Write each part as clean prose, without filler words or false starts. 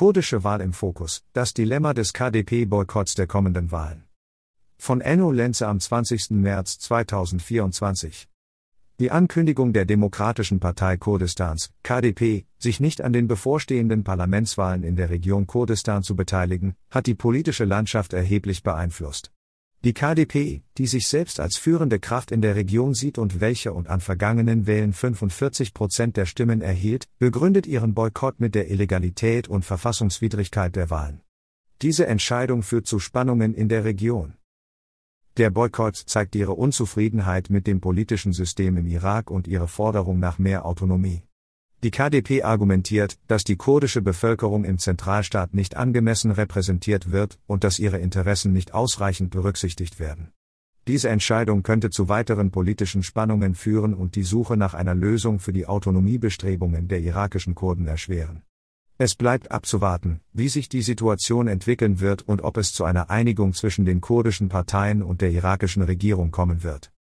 kurdische Wahl im Fokus, das Dilemma des KDP-Boykotts der kommenden Wahlen. Von Enno Lenze am 20. März 2024. Die Ankündigung der Demokratischen Partei Kurdistans, KDP, sich nicht an den bevorstehenden Parlamentswahlen in der Region Kurdistan zu beteiligen, hat die politische Landschaft erheblich beeinflusst. Die KDP, die sich selbst als führende Kraft in der Region sieht und welche an vergangenen Wahlen 45% der Stimmen erhielt, begründet ihren Boykott mit der Illegalität und Verfassungswidrigkeit der Wahlen. Diese Entscheidung führt zu Spannungen in der Region. Der Boykott zeigt ihre Unzufriedenheit mit dem politischen System im Irak und ihre Forderung nach mehr Autonomie. Die KDP argumentiert, dass die kurdische Bevölkerung im Zentralstaat nicht angemessen repräsentiert wird und dass ihre Interessen nicht ausreichend berücksichtigt werden. Diese Entscheidung könnte zu weiteren politischen Spannungen führen und die Suche nach einer Lösung für die Autonomiebestrebungen der irakischen Kurden erschweren. Es bleibt abzuwarten, wie sich die Situation entwickeln wird und ob es zu einer Einigung zwischen den kurdischen Parteien und der irakischen Regierung kommen wird.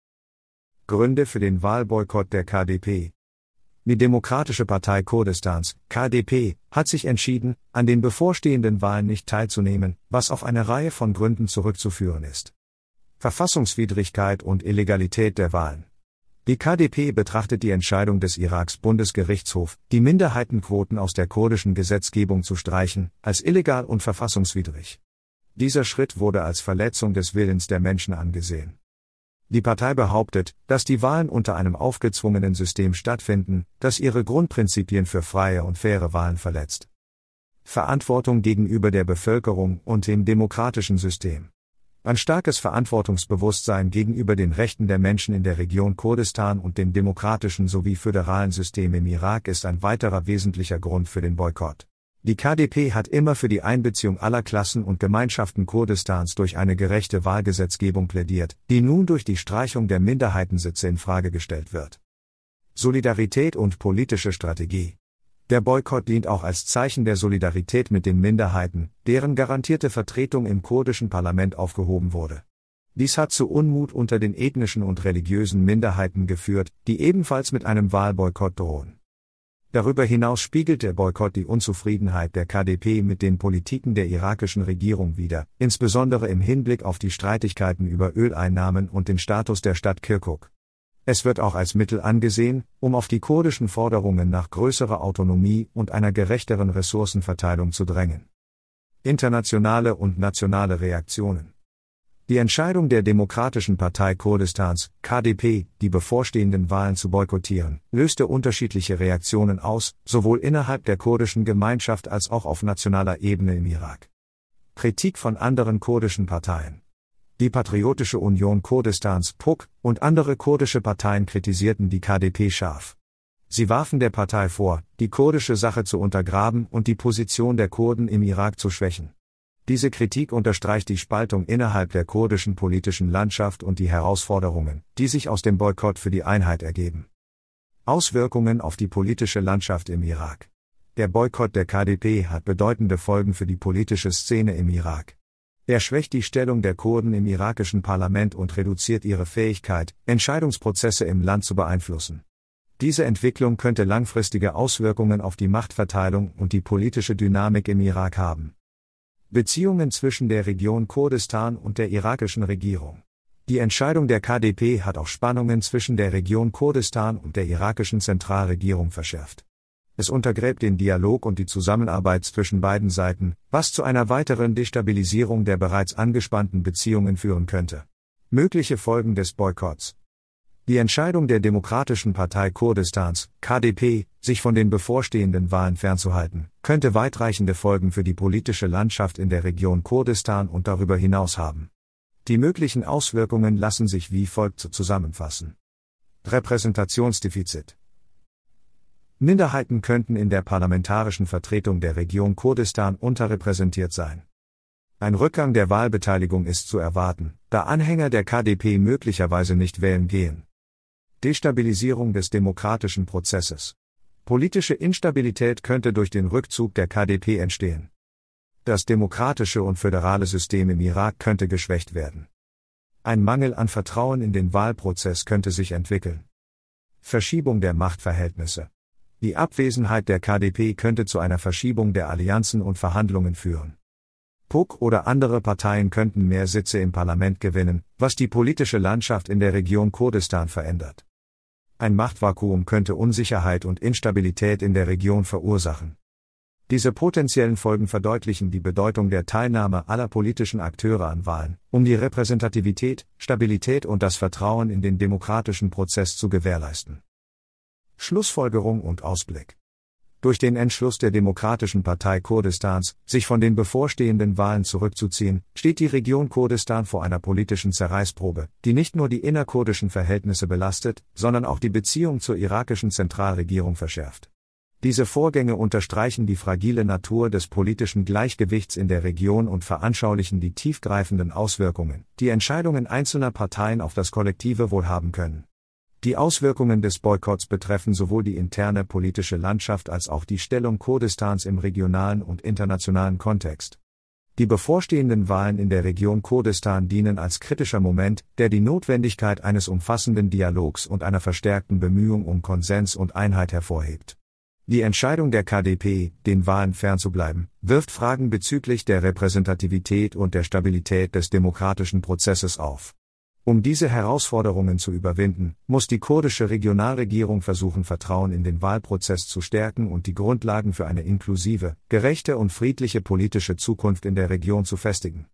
Gründe für den Wahlboykott der KDP. Die Demokratische Partei Kurdistans, KDP, hat sich entschieden, an den bevorstehenden Wahlen nicht teilzunehmen, was auf eine Reihe von Gründen zurückzuführen ist. Verfassungswidrigkeit und Illegalität der Wahlen. Die KDP betrachtet die Entscheidung des Iraks Bundesgerichtshof, die Minderheitenquoten aus der kurdischen Gesetzgebung zu streichen, als illegal und verfassungswidrig. Dieser Schritt wurde als Verletzung des Willens der Menschen angesehen. Die Partei behauptet, dass die Wahlen unter einem aufgezwungenen System stattfinden, das ihre Grundprinzipien für freie und faire Wahlen verletzt. Verantwortung gegenüber der Bevölkerung und dem demokratischen System. Ein starkes Verantwortungsbewusstsein gegenüber den Rechten der Menschen in der Region Kurdistan und dem demokratischen sowie föderalen System im Irak ist ein weiterer wesentlicher Grund für den Boykott. Die KDP hat immer für die Einbeziehung aller Klassen und Gemeinschaften Kurdistans durch eine gerechte Wahlgesetzgebung plädiert, die nun durch die Streichung der Minderheitensitze in Frage gestellt wird. Solidarität und politische Strategie. Der Boykott dient auch als Zeichen der Solidarität mit den Minderheiten, deren garantierte Vertretung im kurdischen Parlament aufgehoben wurde. Dies hat zu Unmut unter den ethnischen und religiösen Minderheiten geführt, die ebenfalls mit einem Wahlboykott drohen. Darüber hinaus spiegelt der Boykott die Unzufriedenheit der KDP mit den Politiken der irakischen Regierung wider, insbesondere im Hinblick auf die Streitigkeiten über Öleinnahmen und den Status der Stadt Kirkuk. Es wird auch als Mittel angesehen, um auf die kurdischen Forderungen nach größerer Autonomie und einer gerechteren Ressourcenverteilung zu drängen. Internationale und nationale Reaktionen. Die Entscheidung der Demokratischen Partei Kurdistans, KDP, die bevorstehenden Wahlen zu boykottieren, löste unterschiedliche Reaktionen aus, sowohl innerhalb der kurdischen Gemeinschaft als auch auf nationaler Ebene im Irak. Kritik von anderen kurdischen Parteien. Die Patriotische Union Kurdistans, PUK, und andere kurdische Parteien kritisierten die KDP scharf. Sie warfen der Partei vor, die kurdische Sache zu untergraben und die Position der Kurden im Irak zu schwächen. Diese Kritik unterstreicht die Spaltung innerhalb der kurdischen politischen Landschaft und die Herausforderungen, die sich aus dem Boykott für die Einheit ergeben. Auswirkungen auf die politische Landschaft im Irak. Der Boykott der KDP hat bedeutende Folgen für die politische Szene im Irak. Er schwächt die Stellung der Kurden im irakischen Parlament und reduziert ihre Fähigkeit, Entscheidungsprozesse im Land zu beeinflussen. Diese Entwicklung könnte langfristige Auswirkungen auf die Machtverteilung und die politische Dynamik im Irak haben. Beziehungen zwischen der Region Kurdistan und der irakischen Regierung. Die Entscheidung der KDP hat auch Spannungen zwischen der Region Kurdistan und der irakischen Zentralregierung verschärft. Es untergräbt den Dialog und die Zusammenarbeit zwischen beiden Seiten, was zu einer weiteren Destabilisierung der bereits angespannten Beziehungen führen könnte. Mögliche Folgen des Boykotts. Die Entscheidung der Demokratischen Partei Kurdistans, KDP, sich von den bevorstehenden Wahlen fernzuhalten, könnte weitreichende Folgen für die politische Landschaft in der Region Kurdistan und darüber hinaus haben. Die möglichen Auswirkungen lassen sich wie folgt zusammenfassen. Repräsentationsdefizit. Minderheiten könnten in der parlamentarischen Vertretung der Region Kurdistan unterrepräsentiert sein. Ein Rückgang der Wahlbeteiligung ist zu erwarten, da Anhänger der KDP möglicherweise nicht wählen gehen. Destabilisierung des demokratischen Prozesses. Politische Instabilität könnte durch den Rückzug der KDP entstehen. Das demokratische und föderale System im Irak könnte geschwächt werden. Ein Mangel an Vertrauen in den Wahlprozess könnte sich entwickeln. Verschiebung der Machtverhältnisse. Die Abwesenheit der KDP könnte zu einer Verschiebung der Allianzen und Verhandlungen führen. PUK oder andere Parteien könnten mehr Sitze im Parlament gewinnen, was die politische Landschaft in der Region Kurdistan verändert. Ein Machtvakuum könnte Unsicherheit und Instabilität in der Region verursachen. Diese potenziellen Folgen verdeutlichen die Bedeutung der Teilnahme aller politischen Akteure an Wahlen, um die Repräsentativität, Stabilität und das Vertrauen in den demokratischen Prozess zu gewährleisten. Schlussfolgerung und Ausblick. Durch den Entschluss der Demokratischen Partei Kurdistans, sich von den bevorstehenden Wahlen zurückzuziehen, steht die Region Kurdistan vor einer politischen Zerreißprobe, die nicht nur die innerkurdischen Verhältnisse belastet, sondern auch die Beziehung zur irakischen Zentralregierung verschärft. Diese Vorgänge unterstreichen die fragile Natur des politischen Gleichgewichts in der Region und veranschaulichen die tiefgreifenden Auswirkungen, die Entscheidungen einzelner Parteien auf das kollektive Wohl haben können. Die Auswirkungen des Boykotts betreffen sowohl die interne politische Landschaft als auch die Stellung Kurdistans im regionalen und internationalen Kontext. Die bevorstehenden Wahlen in der Region Kurdistan dienen als kritischer Moment, der die Notwendigkeit eines umfassenden Dialogs und einer verstärkten Bemühung um Konsens und Einheit hervorhebt. Die Entscheidung der KDP, den Wahlen fernzubleiben, wirft Fragen bezüglich der Repräsentativität und der Stabilität des demokratischen Prozesses auf. Um diese Herausforderungen zu überwinden, muss die kurdische Regionalregierung versuchen, Vertrauen in den Wahlprozess zu stärken und die Grundlagen für eine inklusive, gerechte und friedliche politische Zukunft in der Region zu festigen.